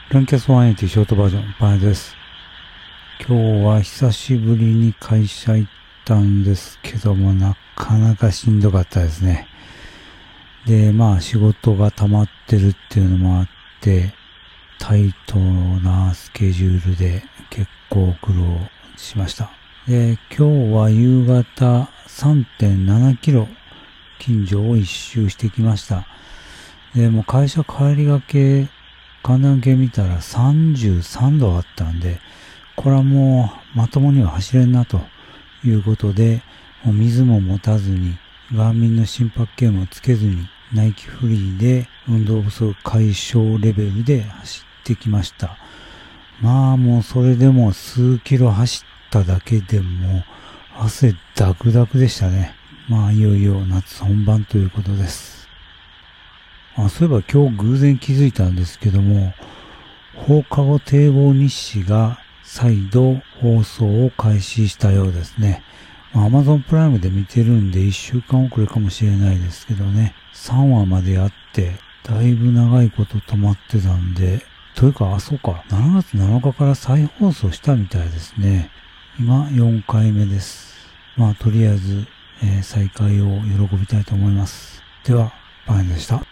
ランキャス180ショートバージョン、パンです。今日は久しぶりに会社行ったんですけども、なかなかしんどかったですね。で、仕事が溜まってるっていうのもあって、タイトなスケジュールで結構苦労しました。で、今日は夕方 3.7 キロ近所を一周してきました。で、もう会社帰りがけ、寒暖計見たら33度あったんで、これはもうまともには走れんなということで、もう水も持たずに、ガーミンの心拍計もつけずに、ナイキフリーで運動不足解消レベルで走ってきました。もうそれでも数キロ走っただけでも汗ダクダクでしたね。いよいよ夏本番ということです。そういえば今日偶然気づいたんですけども、放課後堤防日誌が再度放送を開始したようですね。Amazon プライムで見てるんで1週間遅れかもしれないですけどね。3話までやって、だいぶ長いこと止まってたんで、というか、そうか、7月7日から再放送したみたいですね。今4回目です。とりあえず、再開を喜びたいと思います。では、パンでした。